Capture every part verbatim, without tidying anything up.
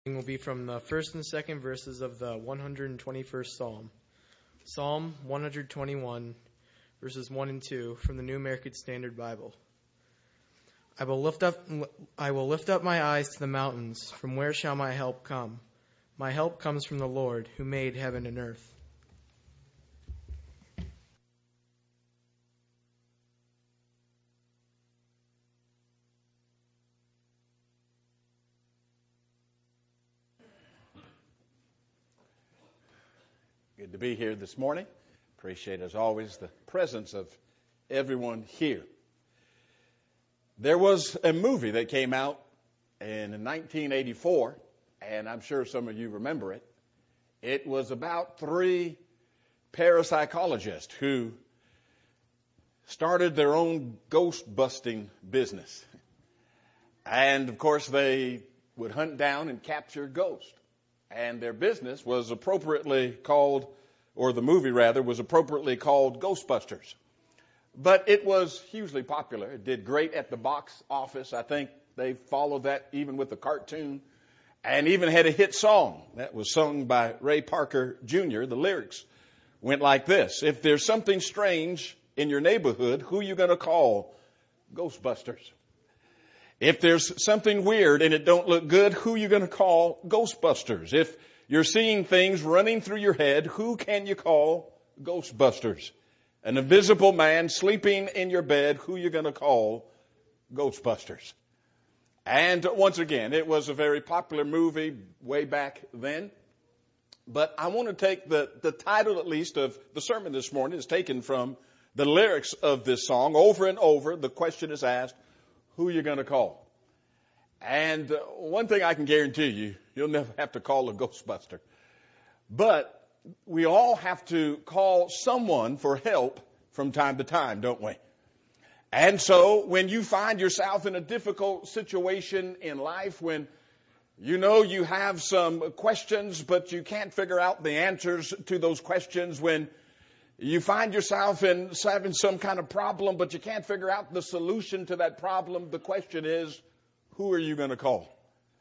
Will be from the first and second verses of the one hundred twenty-first Psalm. Psalm one hundred twenty-one, verses one and two from the New American Standard Bible. I will lift up I will lift up my eyes to the mountains. From where shall my help come? My help comes from the Lord, who made heaven and earth. Good to be here this morning. Appreciate, as always, the presence of everyone here. There was a movie that came out in nineteen eighty-four, and I'm sure some of you remember it. It was about three parapsychologists who started their own ghost-busting business. And, of course, they would hunt down and capture ghosts. And their business was appropriately called, or the movie rather, was appropriately called Ghostbusters. But it was hugely popular. It did great at the box office. I think they followed that even with the cartoon, and even had a hit song that was sung by Ray Parker Junior The lyrics went like this: if there's something strange in your neighborhood, who are you going to call? Ghostbusters. If there's something weird and it don't look good, who are you going to call? Ghostbusters. If you're seeing things running through your head, who can you call? Ghostbusters. An invisible man sleeping in your bed, who are you going to call? Ghostbusters. And once again, it was a very popular movie way back then. But I want to take the, the title, at least, of the sermon this morning is taken from the lyrics of this song. Over and over, the question is asked, who are you going to call? And uh, one thing I can guarantee you, you'll never have to call a Ghostbuster. But we all have to call someone for help from time to time, don't we? And so when you find yourself in a difficult situation in life, when you know you have some questions, but you can't figure out the answers to those questions, when you find yourself in having some kind of problem, but you can't figure out the solution to that problem. The question is, who are you going to call?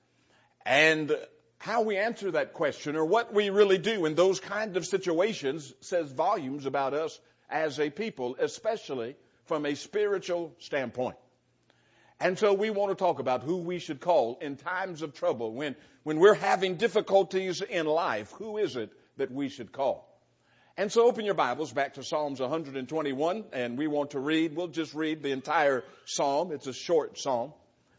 And how we answer that question, or what we really do in those kind of situations, says volumes about us as a people, especially from a spiritual standpoint. And so we want to talk about who we should call in times of trouble. When, when we're having difficulties in life, who is it that we should call? And so open your Bibles back to Psalms one hundred twenty-one, and we want to read, we'll just read the entire psalm. It's a short psalm.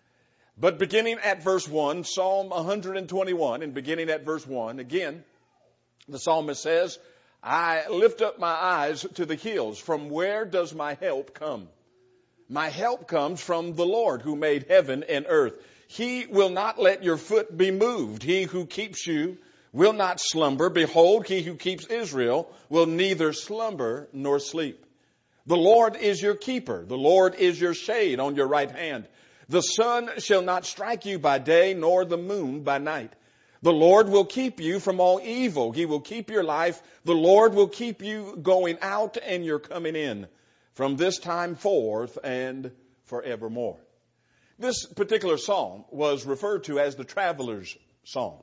But beginning at verse one, Psalm one hundred twenty-one, and beginning at verse one, again, the psalmist says, I lift up my eyes to the hills. From where does my help come? My help comes from the Lord who made heaven and earth. He will not let your foot be moved. He who keeps you will not slumber. Behold, he who keeps Israel will neither slumber nor sleep. The Lord is your keeper. The Lord is your shade on your right hand. The sun shall not strike you by day, nor the moon by night. The Lord will keep you from all evil. He will keep your life. The Lord will keep you going out and you're coming in from this time forth and forevermore. This particular psalm was referred to as the traveler's psalm.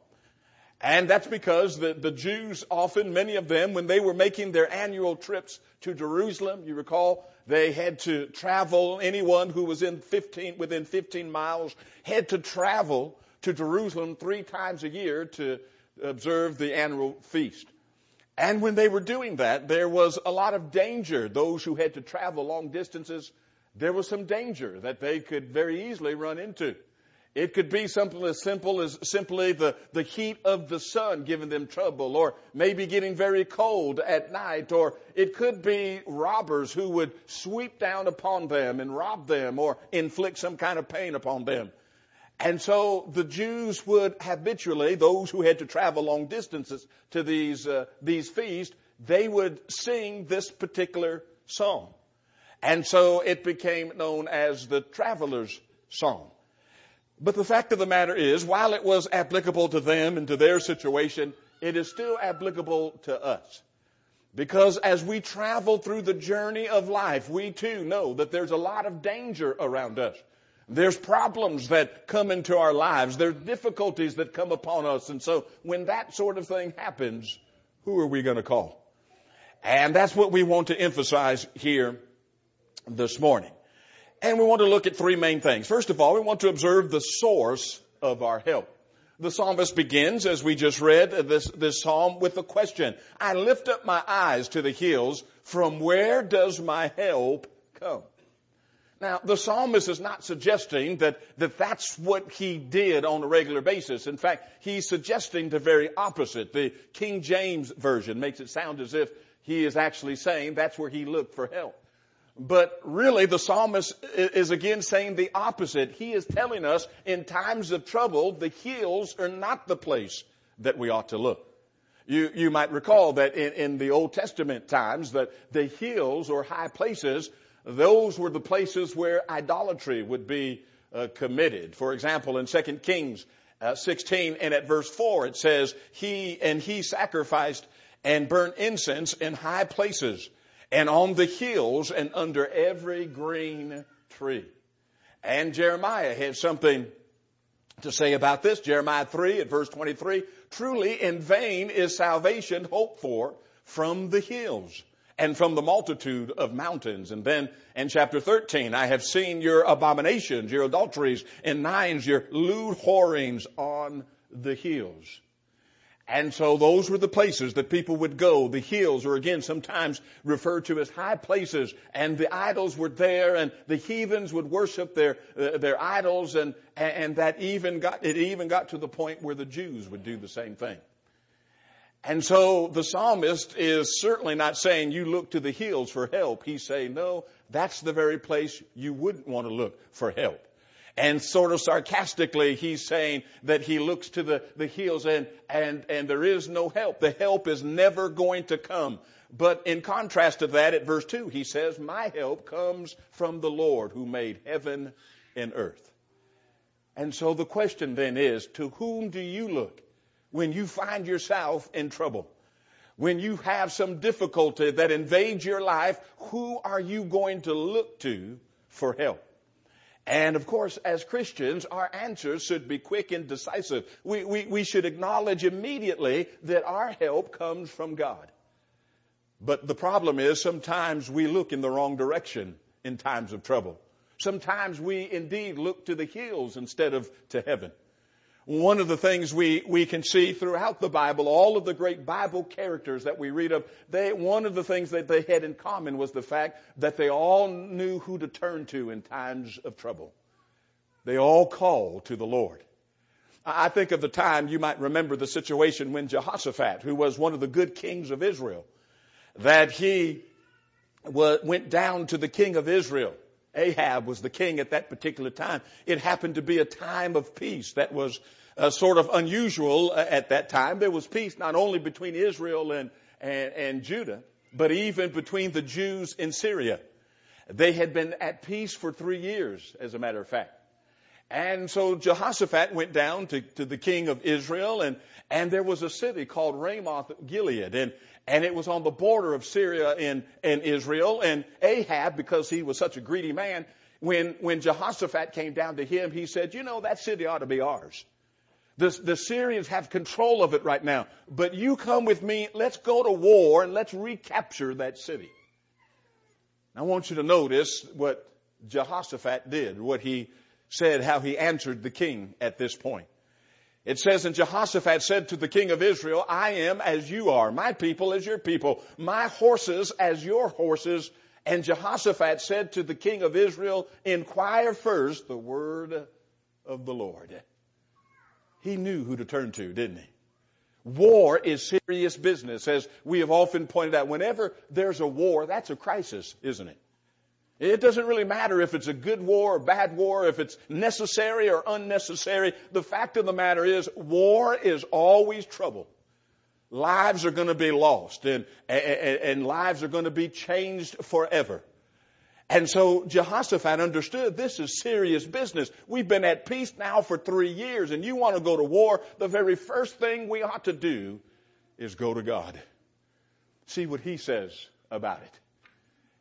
And that's because the, the Jews often, many of them, when they were making their annual trips to Jerusalem, you recall, they had to travel, anyone who was in fifteen, within fifteen miles had to travel to Jerusalem three times a year to observe the annual feast. And when they were doing that, there was a lot of danger. Those who had to travel long distances, there was some danger that they could very easily run into. It could be something as simple as simply the, the heat of the sun giving them trouble, or maybe getting very cold at night, or it could be robbers who would sweep down upon them and rob them or inflict some kind of pain upon them. And so the Jews would habitually, those who had to travel long distances to these, uh, these feasts, they would sing this particular song. And so it became known as the traveler's song. But the fact of the matter is, while it was applicable to them and to their situation, it is still applicable to us. Because as we travel through the journey of life, we too know that there's a lot of danger around us. There's problems that come into our lives. There's difficulties that come upon us. And so when that sort of thing happens, who are we going to call? And that's what we want to emphasize here this morning. And we want to look at three main things. First of all, we want to observe the source of our help. The psalmist begins, as we just read this, this psalm, with the question, I lift up my eyes to the hills. From where does my help come? Now, the psalmist is not suggesting that, that that's what he did on a regular basis. In fact, he's suggesting the very opposite. The King James Version makes it sound as if he is actually saying that's where he looked for help. But really, the psalmist is again saying the opposite. He is telling us in times of trouble, the hills are not the place that we ought to look. You, you might recall that in, in the Old Testament times that the hills or high places, those were the places where idolatry would be uh, committed. For example, in Second Kings uh, sixteen and at verse four, it says, He and he sacrificed and burnt incense in high places, and on the hills and under every green tree. And Jeremiah had something to say about this. Jeremiah three at verse twenty-three, truly in vain is salvation hoped for from the hills and from the multitude of mountains. And then in chapter thirteen, I have seen your abominations, your adulteries and nines, your lewd whorings on the hills. And so those were the places that people would go. The hills are again sometimes referred to as high places, and the idols were there, and the heathens would worship their uh, their idols, and and that even got it even got to the point where the Jews would do the same thing. And so the psalmist is certainly not saying you look to the hills for help. He's saying, no, that's the very place you wouldn't want to look for help. And sort of sarcastically, he's saying that he looks to the, the hills and, and, and there is no help. The help is never going to come. But in contrast to that, at verse two, he says, my help comes from the Lord who made heaven and earth. And so the question then is, to whom do you look when you find yourself in trouble? When you have some difficulty that invades your life, who are you going to look to for help? And of course, as Christians, our answers should be quick and decisive. We, we, we should acknowledge immediately that our help comes from God. But the problem is sometimes we look in the wrong direction in times of trouble. Sometimes we indeed look to the hills instead of to heaven. One of the things we, we can see throughout the Bible, all of the great Bible characters that we read of, they, one of the things that they had in common was the fact that they all knew who to turn to in times of trouble. They all called to the Lord. I think of the time, you might remember the situation when Jehoshaphat, who was one of the good kings of Israel, that he went down to the king of Israel. Ahab was the king at that particular time. It happened to be a time of peace that was uh, sort of unusual uh, at that time. There was peace not only between Israel and, and, and Judah, but even between the Jews in Syria. They had been at peace for three years, as a matter of fact. And so Jehoshaphat went down to, to the king of Israel, and, and there was a city called Ramoth Gilead, and, and it was on the border of Syria and, and Israel. And Ahab, because he was such a greedy man, when, when Jehoshaphat came down to him, he said, you know, that city ought to be ours. The, the Syrians have control of it right now, but you come with me, let's go to war and let's recapture that city. I want you to notice what Jehoshaphat did, what he said, how he answered the king at this point. It says, and Jehoshaphat said to the king of Israel, I am as you are, my people as your people, my horses as your horses. And Jehoshaphat said to the king of Israel, inquire first the word of the Lord. He knew who to turn to, didn't he? War is serious business. As we have often pointed out, whenever there's a war, that's a crisis, isn't it? It doesn't really matter if it's a good war or bad war, if it's necessary or unnecessary. The fact of the matter is, war is always trouble. Lives are going to be lost, and, and, and lives are going to be changed forever. And so Jehoshaphat understood this is serious business. We've been at peace now for three years, and you want to go to war, the very first thing we ought to do is go to God. See what he says about it.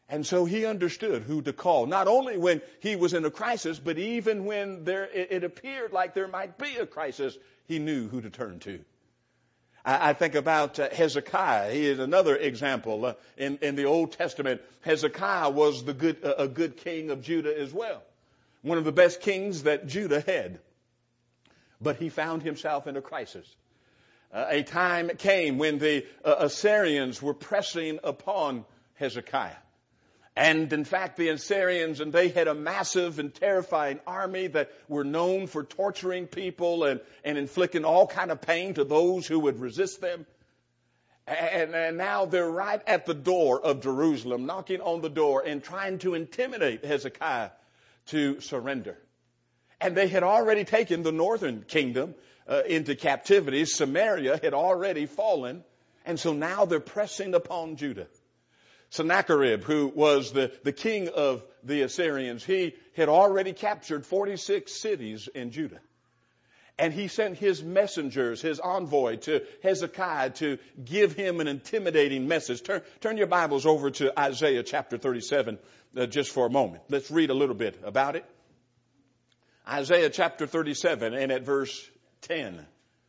And so he understood who to call, not only when he was in a crisis, but even when there, it, it appeared like there might be a crisis, he knew who to turn to. I, I think about uh, Hezekiah. He is another example. Uh, in, in the Old Testament, Hezekiah was the good, uh, a good king of Judah as well. One of the best kings that Judah had. But he found himself in a crisis. Uh, a time came when the uh, Assyrians were pressing upon Hezekiah. And in fact, the Assyrians, and they had a massive and terrifying army that were known for torturing people and, and inflicting all kind of pain to those who would resist them. And, and now they're right at the door of Jerusalem, knocking on the door and trying to intimidate Hezekiah to surrender. And they had already taken the northern kingdom uh, into captivity. Samaria had already fallen. And so now they're pressing upon Judah. Sennacherib, who was the, the king of the Assyrians, he had already captured forty-six cities in Judah. And he sent his messengers, his envoy to Hezekiah to give him an intimidating message. Turn, turn your Bibles over to Isaiah chapter thirty-seven uh, just for a moment. Let's read a little bit about it. Isaiah chapter thirty-seven and at verse ten.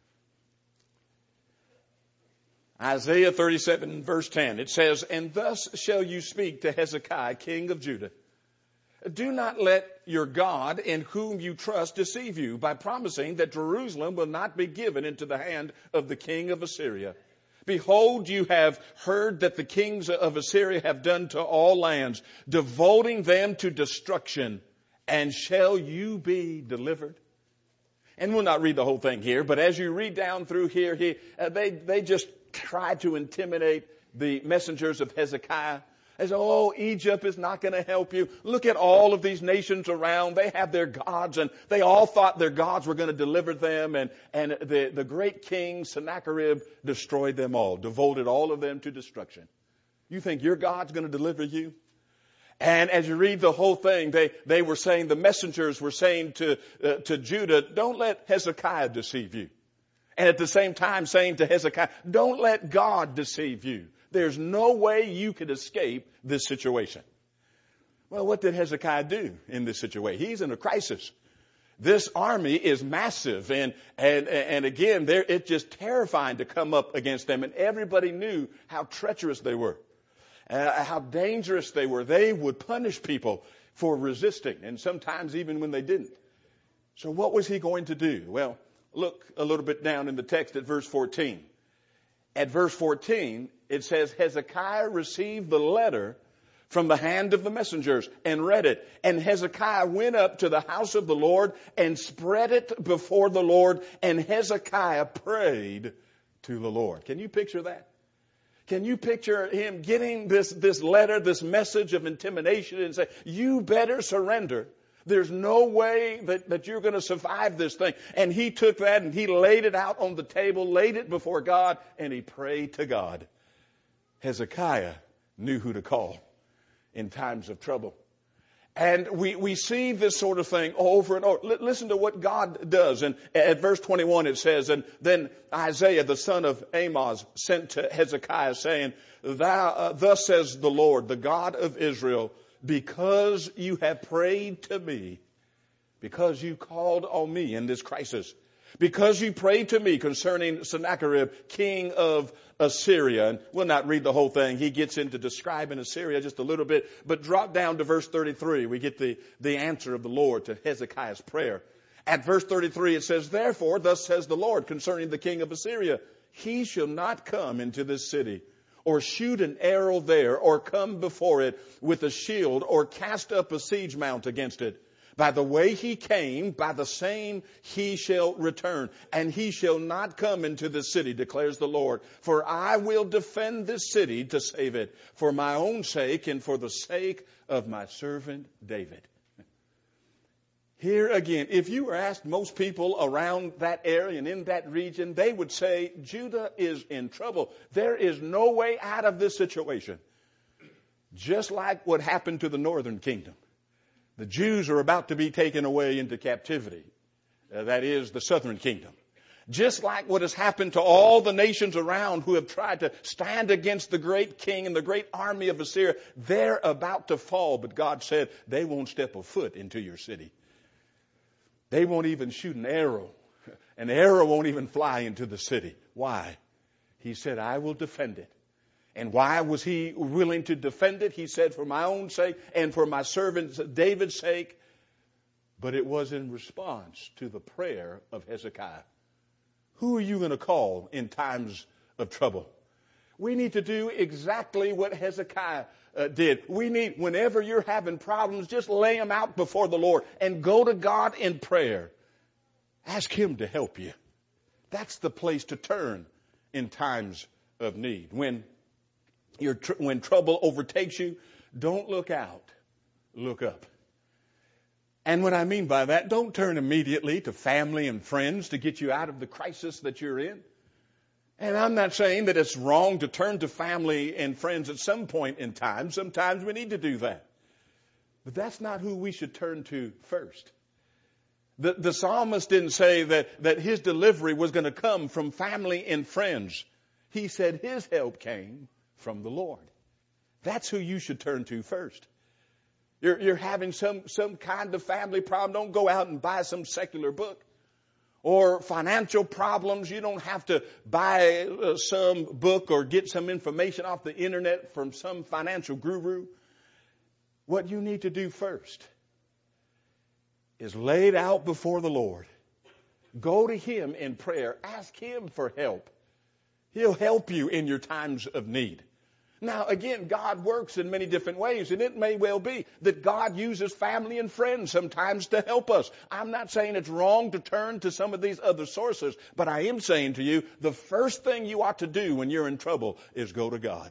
Isaiah thirty-seven verse ten, it says, "And thus shall you speak to Hezekiah, king of Judah. Do not let your God in whom you trust deceive you by promising that Jerusalem will not be given into the hand of the king of Assyria. Behold, you have heard that the kings of Assyria have done to all lands, devoting them to destruction. And shall you be delivered?" And we'll not read the whole thing here, but as you read down through here, he, uh, they, they just try to intimidate the messengers of Hezekiah. They say, "Oh, Egypt is not going to help you. Look at all of these nations around. They have their gods, and they all thought their gods were going to deliver them. And, and the, the great king, Sennacherib, destroyed them all, devoted all of them to destruction. You think your God's going to deliver you?" And as you read the whole thing, they, they were saying, the messengers were saying to, uh, to Judah, "Don't let Hezekiah deceive you." And at the same time saying to Hezekiah, "Don't let God deceive you. There's no way you could escape this situation." Well, what did Hezekiah do in this situation? He's in a crisis. This army is massive. And, and, and again, it's just terrifying to come up against them. And everybody knew how treacherous they were. Uh, how dangerous they were. They would punish people for resisting, and sometimes even when they didn't. So what was he going to do? Well, look a little bit down in the text at verse fourteen. At verse fourteen, it says, "Hezekiah received the letter from the hand of the messengers and read it. And Hezekiah went up to the house of the Lord and spread it before the Lord. And Hezekiah prayed to the Lord." Can you picture that? Can you picture him getting this, this letter, this message of intimidation and say, "You better surrender. There's no way that, that you're going to survive this thing." And he took that and he laid it out on the table, laid it before God, and he prayed to God. Hezekiah knew who to call in times of trouble. And we, we see this sort of thing over and over. L- listen to what God does. And at verse twenty-one it says, "And then Isaiah the son of Amoz sent to Hezekiah saying, Thou, uh, thus says the Lord, the God of Israel, because you have prayed to me, because you called on me in this crisis, because you prayed to me concerning Sennacherib, king of Assyria." And we'll not read the whole thing. He gets into describing Assyria just a little bit. But drop down to verse thirty-three. We get the, the answer of the Lord to Hezekiah's prayer. At verse thirty-three it says, "Therefore, thus says the Lord concerning the king of Assyria, he shall not come into this city, or shoot an arrow there, or come before it with a shield, or cast up a siege mount against it. By the way he came, by the same he shall return. And he shall not come into this city, declares the Lord. For I will defend this city to save it, for my own sake and for the sake of my servant David." Here again, if you were asked most people around that area and in that region, they would say Judah is in trouble. There is no way out of this situation. Just like what happened to the northern kingdom. The Jews are about to be taken away into captivity. Uh, that is the southern kingdom. Just like what has happened to all the nations around who have tried to stand against the great king and the great army of Assyria, they're about to fall. But God said they won't step a foot into your city. They won't even shoot an arrow. An arrow won't even fly into the city. Why? He said, I will defend it. And why was he willing to defend it? He said, for my own sake and for my servant David's sake. But it was in response to the prayer of Hezekiah. Who are you going to call in times of trouble? We need to do exactly what Hezekiah uh, did. We need, whenever you're having problems, just lay them out before the Lord and go to God in prayer. Ask Him to help you. That's the place to turn in times of need. When your tr- when trouble overtakes you, don't look out. Look up. And what I mean by that, don't turn immediately to family and friends to get you out of the crisis that you're in. And I'm not saying that it's wrong to turn to family and friends at some point in time. Sometimes we need to do that. But that's not who we should turn to first. The, the psalmist didn't say that, that his delivery was going to come from family and friends. He said his help came from the Lord. That's who you should turn to first. You're, you're having some, some kind of family problem. Don't go out and buy some secular book. Or financial problems. You don't have to buy uh, some book or get some information off the internet from some financial guru. What you need to do first is lay it out before the Lord. Go to Him in prayer. Ask Him for help. He'll help you in your times of need. Now, again, God works in many different ways, and it may well be that God uses family and friends sometimes to help us. I'm not saying it's wrong to turn to some of these other sources, but I am saying to you, the first thing you ought to do when you're in trouble is go to God.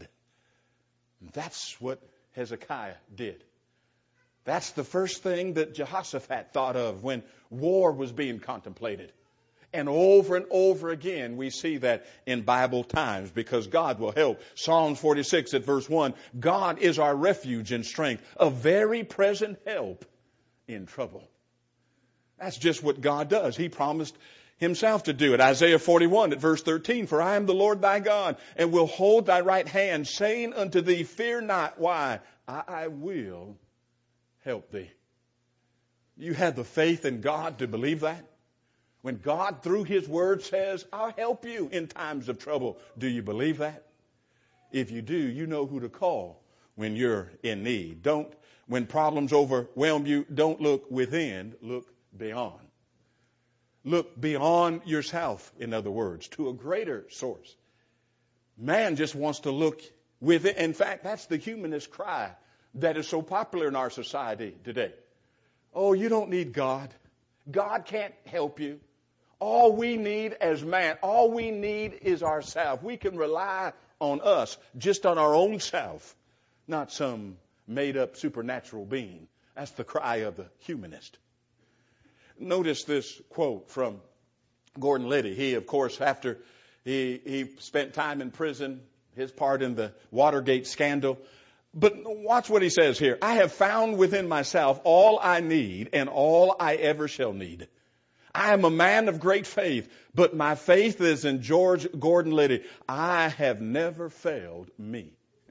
That's what Hezekiah did. That's the first thing that Jehoshaphat thought of when war was being contemplated. And over and over again, we see that in Bible times because God will help. Psalms forty-six at verse one, God is our refuge and strength, a very present help in trouble. That's just what God does. He promised Himself to do it. Isaiah forty-one at verse thirteen, for I am the Lord thy God, and will hold thy right hand, saying unto thee, fear not. Why? I will help thee. You have the faith in God to believe that? When God, through His Word, says, I'll help you in times of trouble, do you believe that? If you do, you know who to call when you're in need. Don't, when problems overwhelm you, don't look within, look beyond. Look beyond yourself, in other words, to a greater source. Man just wants to look within. In fact, that's the humanist cry that is so popular in our society today. Oh, you don't need God. God can't help you. All we need as man, all we need is ourselves. We can rely on us, just on our own self, not some made-up supernatural being. That's the cry of the humanist. Notice this quote from Gordon Liddy. He, of course, after he, he spent time in prison, his part in the Watergate scandal. But watch what he says here. I have found within myself all I need and all I ever shall need. I am a man of great faith, but my faith is in George Gordon Liddy. I have never failed me.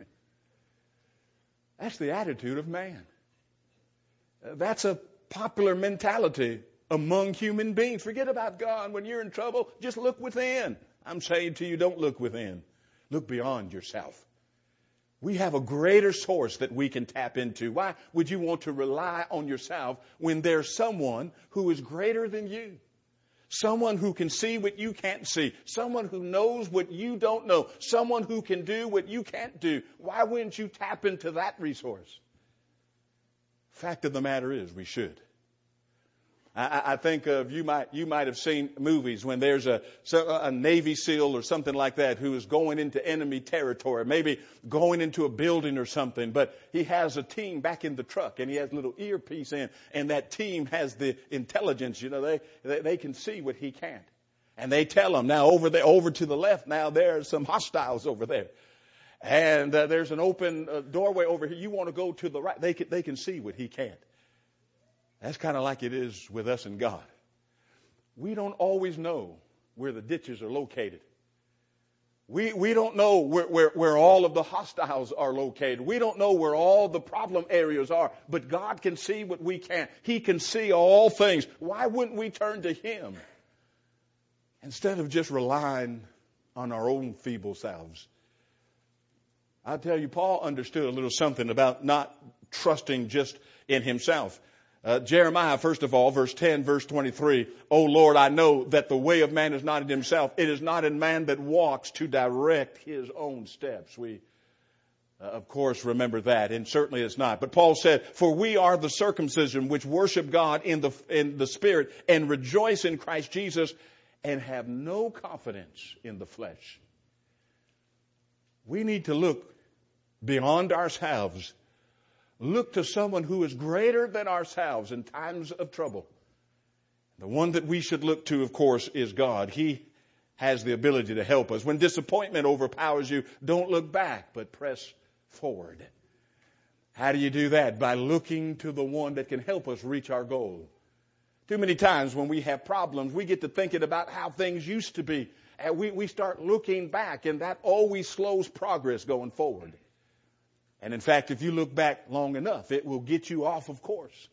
That's the attitude of man. That's a popular mentality among human beings. Forget about God. When you're in trouble, just look within. I'm saying to you, don't look within. Look beyond yourself. We have a greater source that we can tap into. Why would you want to rely on yourself when there's someone who is greater than you? Someone who can see what you can't see. Someone who knows what you don't know. Someone who can do what you can't do. Why wouldn't you tap into that resource? Fact of the matter is, we should. I, I think of you might you might have seen movies when there's a a Navy SEAL or something like that who is going into enemy territory, maybe going into a building or something, but he has a team back in the truck and he has a little earpiece in, and that team has the intelligence. You know, they they, they can see what he can't, and they tell him now over there, over to the left. Now there are some hostiles over there, and uh, there's an open uh, doorway over here. You want to go to the right? They can they can see what he can't. That's kind of like it is with us and God. We don't always know where the ditches are located. We, we don't know where, where, where all of the hostiles are located. We don't know where all the problem areas are. But God can see what we can't. He can see all things. Why wouldn't we turn to Him instead of just relying on our own feeble selves? I'll tell you, Paul understood a little something about not trusting just in himself. Uh, Jeremiah, first of all, verse ten, verse twenty-three, O Lord, I know that the way of man is not in himself. It is not in man that walks to direct his own steps. We, uh, of course, remember that, and certainly it's not. But Paul said, for we are the circumcision which worship God in the, in the Spirit and rejoice in Christ Jesus and have no confidence in the flesh. We need to look beyond ourselves. Look to someone who is greater than ourselves in times of trouble. The one that we should look to, of course, is God. He has the ability to help us. When disappointment overpowers you, don't look back, but press forward. How do you do that? By looking to the one that can help us reach our goal. Too many times when we have problems, we get to thinking about how things used to be. And we, we start looking back, and that always slows progress going forward. And in fact, if you look back long enough, it will get you off of course.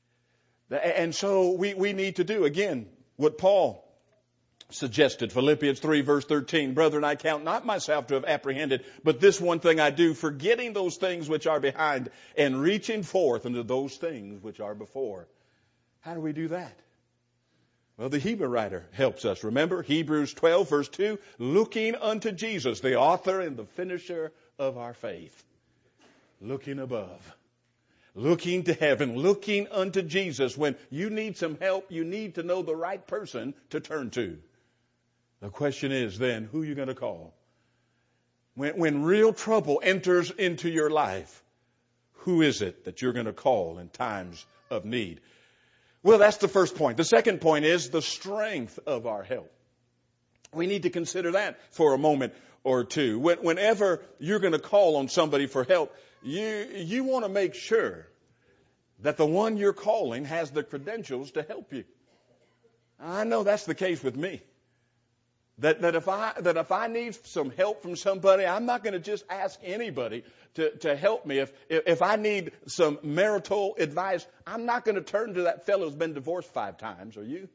And so we, we need to do, again, what Paul suggested. Philippians three, verse thirteen, Brethren, I count not myself to have apprehended, but this one thing I do, forgetting those things which are behind and reaching forth unto those things which are before. How do we do that? Well, the Hebrew writer helps us. Remember, Hebrews twelve, verse two, looking unto Jesus, the author and the finisher of our faith. Looking above, looking to heaven, looking unto Jesus. When you need some help, you need to know the right person to turn to. The question is then, who are you going to call? When, when real trouble enters into your life, who is it that you're going to call in times of need? Well, that's the first point. The second point is the strength of our help. We need to consider that for a moment or two. When, whenever you're going to call on somebody for help, You, you want to make sure that the one you're calling has the credentials to help you. I know that's the case with me. That, that if I, that if I need some help from somebody, I'm not going to just ask anybody to, to help me. If, if I need some marital advice, I'm not going to turn to that fellow who's been divorced five times. Are you?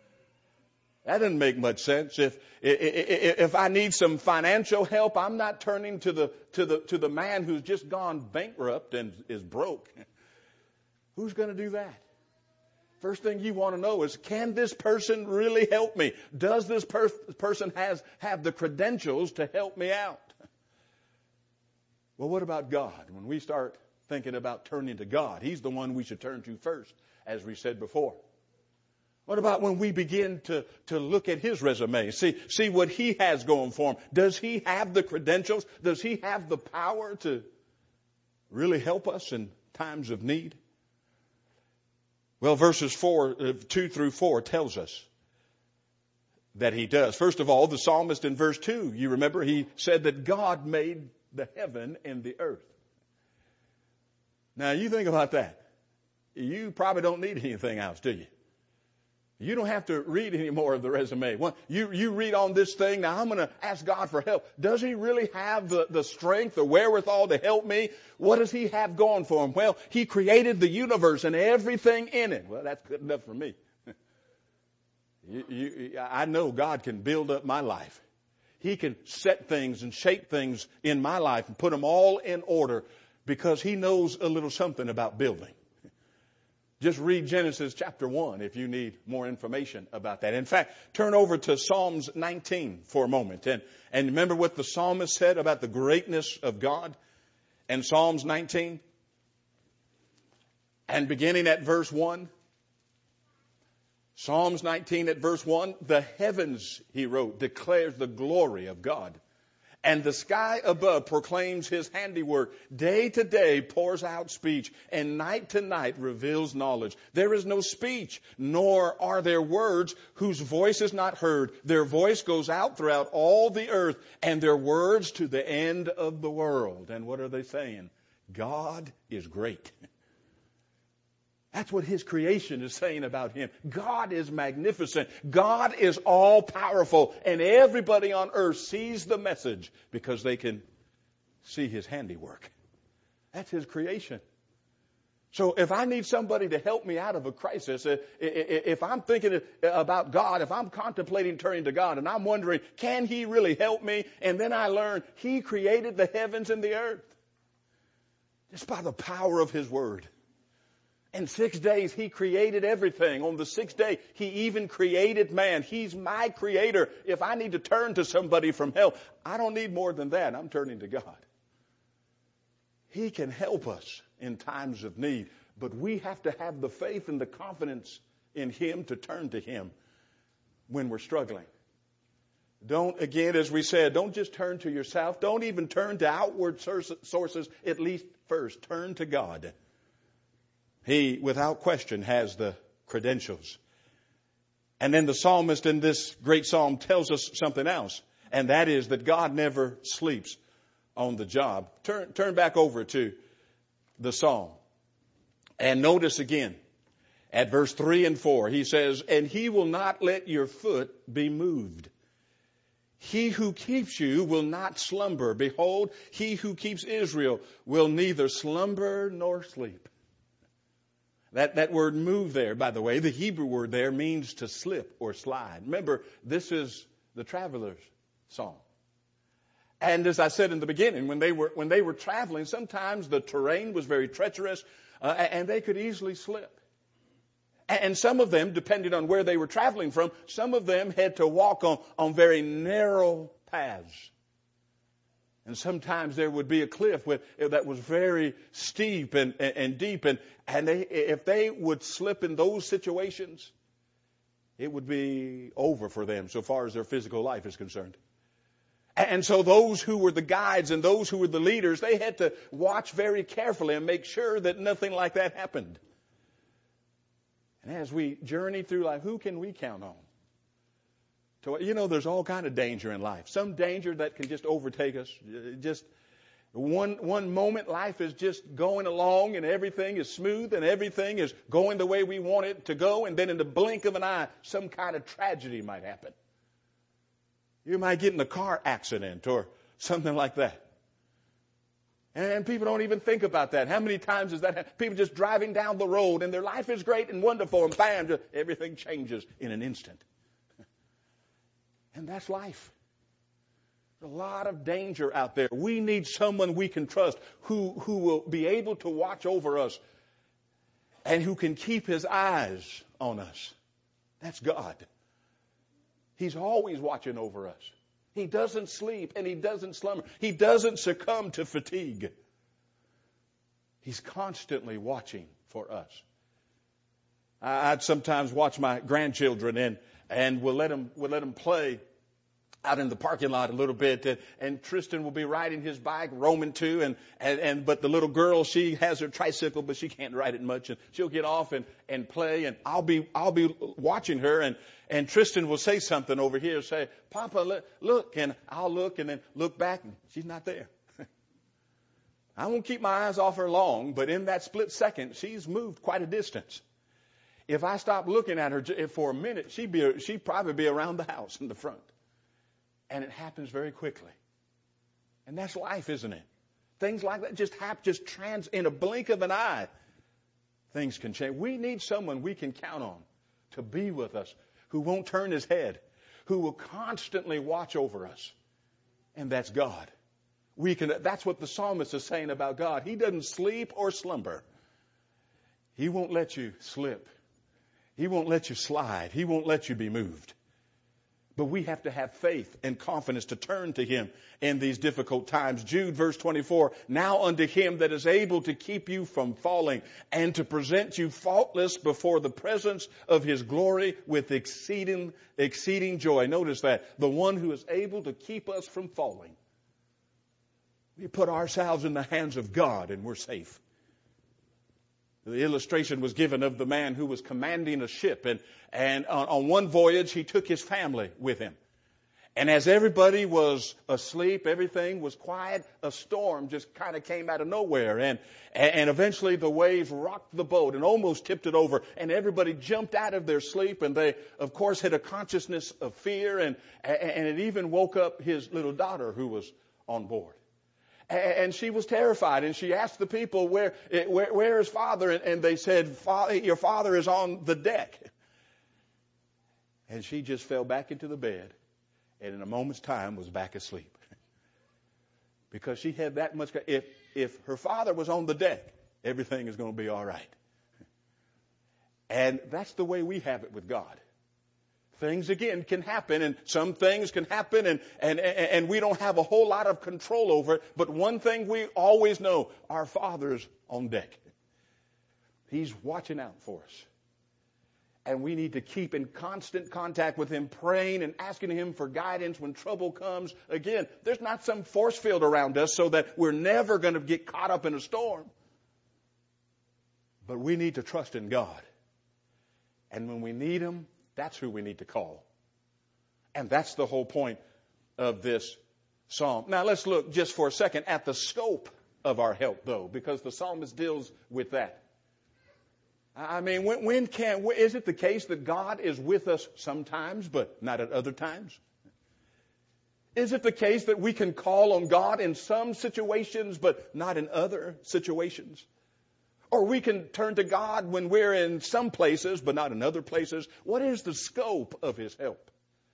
That doesn't make much sense. If, if, if I need some financial help, I'm not turning to the, to the, to the man who's just gone bankrupt and is broke. Who's going to do that? First thing you want to know is, can this person really help me? Does this per- person has, have the credentials to help me out? Well, what about God? When we start thinking about turning to God, He's the one we should turn to first, as we said before. What about when we begin to, to look at His resume, see, see what He has going for Him? Does He have the credentials? Does He have the power to really help us in times of need? Well, verses four, uh, two through four tells us that He does. First of all, the psalmist in verse two, you remember, he said that God made the heaven and the earth. Now, you think about that. You probably don't need anything else, do you? You don't have to read any more of the resume. Well, you, you read on this thing. Now, I'm going to ask God for help. Does He really have the, the strength, the wherewithal to help me? What does He have going for Him? Well, He created the universe and everything in it. Well, that's good enough for me. you, you, I know God can build up my life. He can set things and shape things in my life and put them all in order because He knows a little something about building. Just read Genesis chapter one if you need more information about that. In fact, turn over to Psalms nineteen for a moment. And, and remember what the psalmist said about the greatness of God in Psalms nineteen? And beginning at verse one. Psalms nineteen at verse one. The heavens, he wrote, declares the glory of God. And the sky above proclaims His handiwork. Day to day pours out speech, and night to night reveals knowledge. There is no speech, nor are there words whose voice is not heard. Their voice goes out throughout all the earth, and their words to the end of the world. And what are they saying? God is great. That's what his creation is saying about him. God is magnificent. God is all powerful. And everybody on earth sees the message because they can see his handiwork. That's his creation. So if I need somebody to help me out of a crisis, if I'm thinking about God, if I'm contemplating turning to God and I'm wondering, can he really help me? And then I learn he created the heavens and the earth just by the power of his word. In six days, he created everything. On the sixth day, he even created man. He's my creator. If I need to turn to somebody from help, I don't need more than that. I'm turning to God. He can help us in times of need, but we have to have the faith and the confidence in him to turn to him when we're struggling. Don't, again, as we said, don't just turn to yourself. Don't even turn to outward sources, at least first. Turn to God. He, without question, has the credentials. And then the psalmist in this great psalm tells us something else, and that is that God never sleeps on the job. Turn, turn back over to the psalm and notice again at verse three and four. He says, and he will not let your foot be moved. He who keeps you will not slumber. Behold, he who keeps Israel will neither slumber nor sleep. That, that word move there, by the way, the Hebrew word there means to slip or slide. Remember, this is the traveler's song. And as I said in the beginning, when they were, when they were traveling, sometimes the terrain was very treacherous, uh, and they could easily slip. And some of them, depending on where they were traveling from, some of them had to walk on, on very narrow paths. And sometimes there would be a cliff with, that was very steep and, and, and deep. And, and they, if they would slip in those situations, it would be over for them so far as their physical life is concerned. And so those who were the guides and those who were the leaders, they had to watch very carefully and make sure that nothing like that happened. And as we journey through life, who can we count on? To, you know, there's all kind of danger in life. Some danger that can just overtake us. Just one one moment, life is just going along and everything is smooth and everything is going the way we want it to go. And then in the blink of an eye, some kind of tragedy might happen. You might get in a car accident or something like that. And people don't even think about that. How many times is that? People just driving down the road and their life is great and wonderful and bam, just, everything changes in an instant. And that's life. There's a lot of danger out there. We need someone we can trust who, who will be able to watch over us and who can keep his eyes on us. That's God. He's always watching over us. He doesn't sleep and he doesn't slumber. He doesn't succumb to fatigue. He's constantly watching for us. I'd sometimes watch my grandchildren and, and we'll let them, we'll let them play out in the parking lot a little bit, and, and Tristan will be riding his bike, roaming too, and, and, and but the little girl, she has her tricycle, but she can't ride it much, and she'll get off and, and play, and I'll be I'll be watching her, and, and Tristan will say something over here, say, Papa, look, look, and I'll look, and then look back, and she's not there. I won't keep my eyes off her long, but in that split second, she's moved quite a distance. If I stop looking at her for a minute, she'd be she'd probably be around the house in the front. And it happens very quickly. And that's life, isn't it? Things like that just happen, just trans, in a blink of an eye, things can change. We need someone we can count on to be with us, who won't turn his head, who will constantly watch over us. And that's God. We can, that's what the psalmist is saying about God. He doesn't sleep or slumber. He won't let you slip. He won't let you slide. He won't let you be moved. But we have to have faith and confidence to turn to him in these difficult times. Jude verse twenty-four, now unto him that is able to keep you from falling and to present you faultless before the presence of his glory with exceeding, exceeding joy. Notice that. The one who is able to keep us from falling. We put ourselves in the hands of God and we're safe. The illustration was given of the man who was commanding a ship, and, and on, on one voyage he took his family with him. And as everybody was asleep, everything was quiet, a storm just kind of came out of nowhere. And, and eventually the waves rocked the boat and almost tipped it over. And everybody jumped out of their sleep. And they, of course, had a consciousness of fear. And, and it even woke up his little daughter who was on board. And she was terrified. And she asked the people, where, where, where is Father? And they said, your father is on the deck. And she just fell back into the bed. And in a moment's time was back asleep. Because she had that much, if, if her father was on the deck, everything is going to be all right. And that's the way we have it with God. Things, again, can happen, and some things can happen, and, and, and we don't have a whole lot of control over it. But one thing we always know, our Father's on deck. He's watching out for us. And we need to keep in constant contact with Him, praying and asking Him for guidance when trouble comes. Again, there's not some force field around us so that we're never going to get caught up in a storm. But we need to trust in God. And when we need Him, that's who we need to call. And that's the whole point of this psalm. Now let's look just for a second at the scope of our help, though, because the psalmist deals with that. I mean, when, when can, is it the case that God is with us sometimes, but not at other times? Is it the case that we can call on God in some situations, but not in other situations? Or we can turn to God when we're in some places, but not in other places? What is the scope of His help?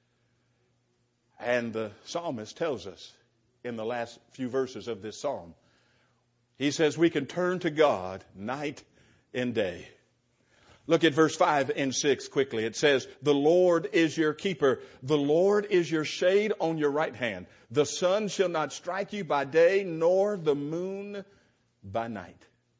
And the psalmist tells us in the last few verses of this psalm. He says we can turn to God night and day. Look at verse five and six quickly. It says, the Lord is your keeper. The Lord is your shade on your right hand. The sun shall not strike you by day, nor the moon by night.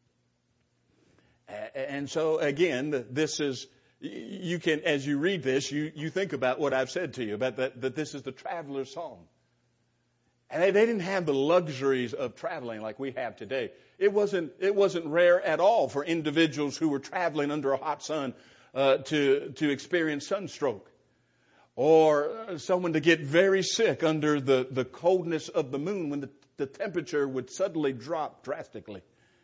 And so, again, this is, you can, as you read this, you, you think about what I've said to you, about that, that this is the traveler's song. And they, they didn't have the luxuries of traveling like we have today. It wasn't, it wasn't rare at all for individuals who were traveling under a hot sun uh, to, to experience sunstroke. Or someone to get very sick under the, the coldness of the moon when the, the temperature would suddenly drop drastically.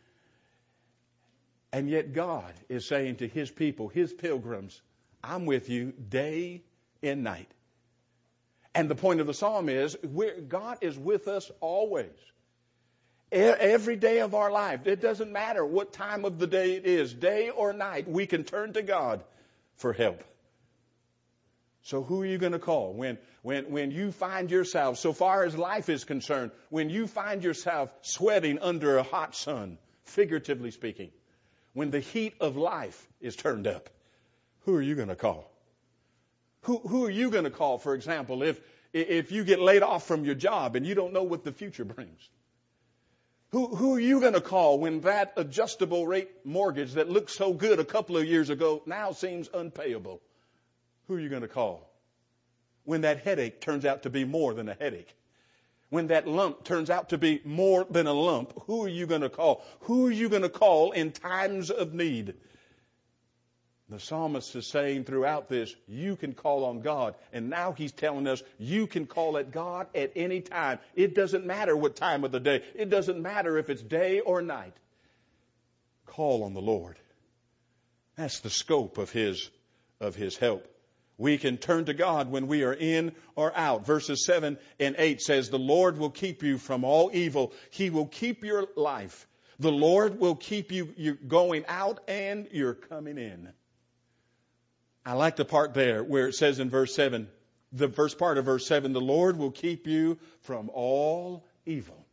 And yet God is saying to His people, His pilgrims, I'm with you day and night. And the point of the psalm is, we're, God is with us always. Every day of our life. It doesn't matter what time of the day it is, day or night, we can turn to God for help. So who are you going to call when, when, when you find yourself, so far as life is concerned, when you find yourself sweating under a hot sun, figuratively speaking, when the heat of life is turned up, who are you going to call? Who, who are you going to call, for example, if, if you get laid off from your job and you don't know what the future brings? Who, who are you going to call when that adjustable rate mortgage that looked so good a couple of years ago now seems unpayable? Who are you going to call when that headache turns out to be more than a headache? When that lump turns out to be more than a lump, who are you going to call? Who are you going to call in times of need? The psalmist is saying throughout this, you can call on God. And now he's telling us you can call at God at any time. It doesn't matter what time of the day. It doesn't matter if it's day or night. Call on the Lord. That's the scope of his, of his help. We can turn to God when we are in or out. Verses seven and eight says, the Lord will keep you from all evil. He will keep your life. The Lord will keep you, you going out and you're coming in. I like the part there where it says in verse seven, the first part of verse seven, the Lord will keep you from all evil.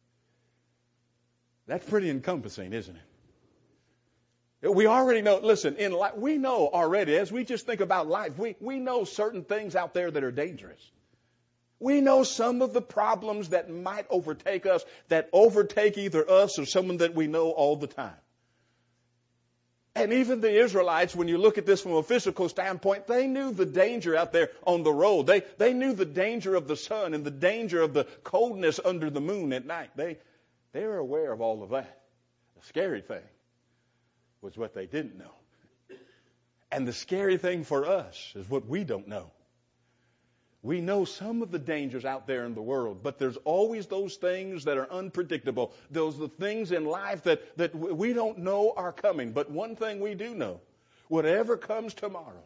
That's pretty encompassing, isn't it? We already know, listen, in life, we know already, as we just think about life, we, we know certain things out there that are dangerous. We know some of the problems that might overtake us, that overtake either us or someone that we know all the time. And even the Israelites, when you look at this from a physical standpoint, they knew the danger out there on the road. They, they knew the danger of the sun and the danger of the coldness under the moon at night. They, they were aware of all of that. The scary thing was what they didn't know. And the scary thing for us is what we don't know. We know some of the dangers out there in the world, but there's always those things that are unpredictable. Those are the things in life that, that we don't know are coming. But one thing we do know, whatever comes tomorrow,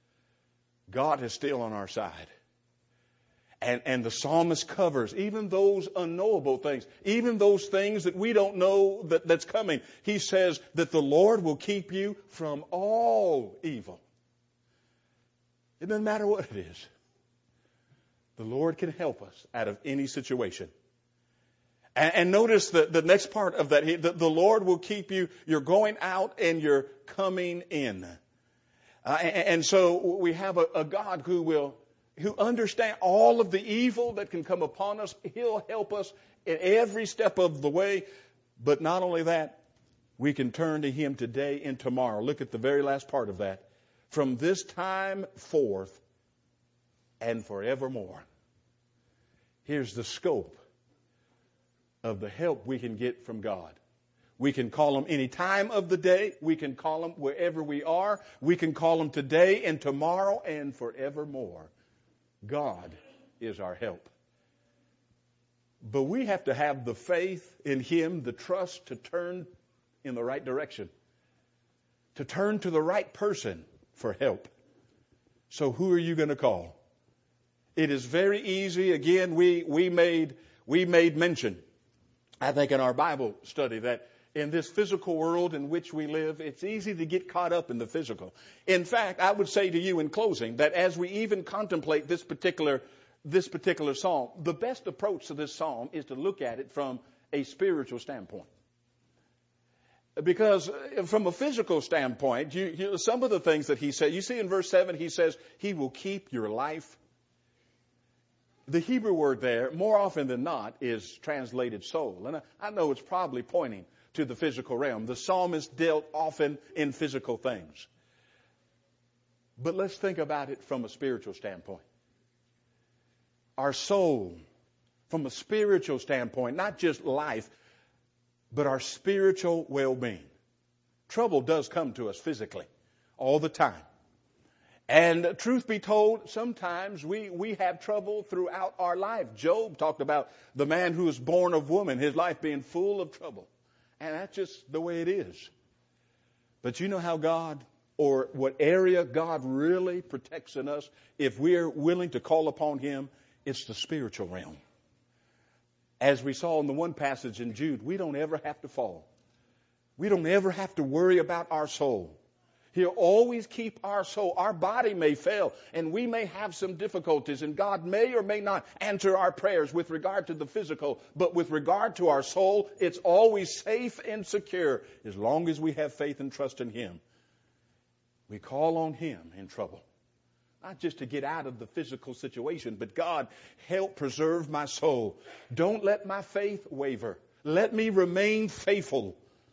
God is still on our side. And, and the psalmist covers even those unknowable things, even those things that we don't know that, that's coming. He says that the Lord will keep you from all evil. It doesn't matter what it is. The Lord can help us out of any situation. And, and notice the, the next part of that. He, the, the Lord will keep you. You're going out and you're coming in. Uh, and, and so we have a, a God who will, who understands all of the evil that can come upon us. He'll help us in every step of the way. But not only that, we can turn to Him today and tomorrow. Look at the very last part of that. From this time forth and forevermore. Here's the scope of the help we can get from God. We can call Him any time of the day. We can call Him wherever we are. We can call Him today and tomorrow and forevermore. God is our help. But we have to have the faith in Him, the trust to turn in the right direction, to turn to the right person for help. So who are you going to call? It is very easy. Again, we, we made, we made mention, I think in our Bible study, that in this physical world in which we live, it's easy to get caught up in the physical. In fact, I would say to you in closing that as we even contemplate this particular, this particular psalm, the best approach to this psalm is to look at it from a spiritual standpoint. Because from a physical standpoint, you, you, some of the things that he said, you see in verse seven, he says, He will keep your life. The Hebrew word there, more often than not, is translated soul. And I, I know it's probably pointing to the physical realm. The psalmist dealt often in physical things. But let's think about it from a spiritual standpoint. Our soul, from a spiritual standpoint, not just life, but our spiritual well-being. Trouble does come to us physically all the time. And truth be told, sometimes we, we have trouble throughout our life. Job talked about the man who was born of woman, his life being full of trouble. And that's just the way it is. But you know how God, or what area God really protects in us, if we're willing to call upon Him, it's the spiritual realm. As we saw in the one passage in Jude, we don't ever have to fall. We don't ever have to worry about our soul. He'll always keep our soul. Our body may fail, and we may have some difficulties, and God may or may not answer our prayers with regard to the physical, but with regard to our soul, it's always safe and secure as long as we have faith and trust in Him. We call on Him in trouble. Not just to get out of the physical situation, but God, help preserve my soul. Don't let my faith waver. Let me remain faithful.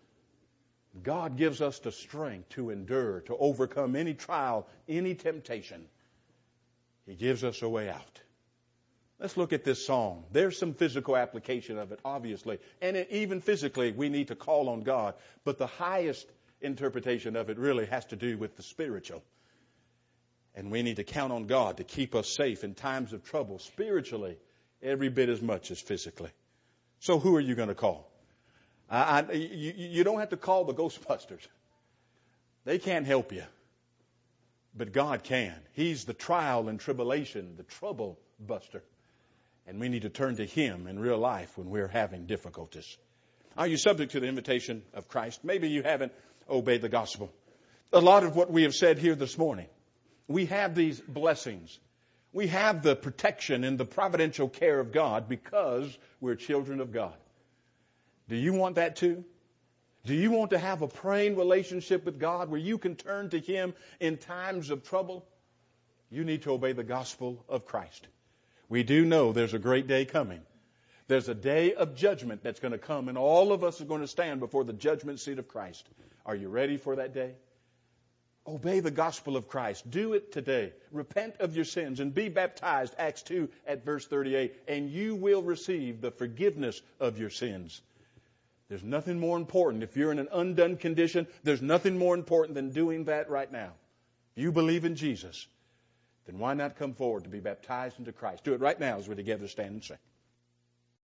God gives us the strength to endure, to overcome any trial, any temptation. He gives us a way out. Let's look at this psalm. There's some physical application of it, obviously. And it, even physically, we need to call on God. But the highest interpretation of it really has to do with the spiritual. And we need to count on God to keep us safe in times of trouble, spiritually, every bit as much as physically. So who are you going to call? I, I, you, you don't have to call the Ghostbusters. They can't help you. But God can. He's the trial and tribulation, the trouble buster. And we need to turn to Him in real life when we're having difficulties. Are you subject to the invitation of Christ? Maybe you haven't obeyed the gospel. A lot of what we have said here this morning, we have these blessings. We have the protection and the providential care of God because we're children of God. Do you want that too? Do you want to have a praying relationship with God where you can turn to Him in times of trouble? You need to obey the gospel of Christ. We do know there's a great day coming. There's a day of judgment that's going to come, and all of us are going to stand before the judgment seat of Christ. Are you ready for that day? Obey the gospel of Christ. Do it today. Repent of your sins and be baptized, Acts two at verse thirty-eight, and you will receive the forgiveness of your sins. There's nothing more important. If you're in an undone condition, there's nothing more important than doing that right now. If you believe in Jesus, then why not come forward to be baptized into Christ? Do it right now as we together stand and sing.